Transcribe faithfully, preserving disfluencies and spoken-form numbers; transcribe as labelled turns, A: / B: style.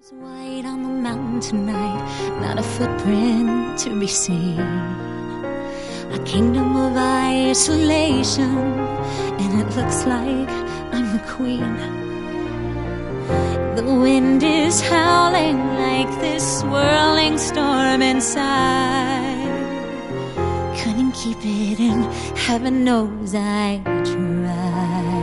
A: It's white on the mountain tonight, not a footprint to be seen. A kingdom of isolation, and it looks like I'm the queen. The wind is howling like this swirling storm inside. Couldn't keep it in, heaven knows I tried.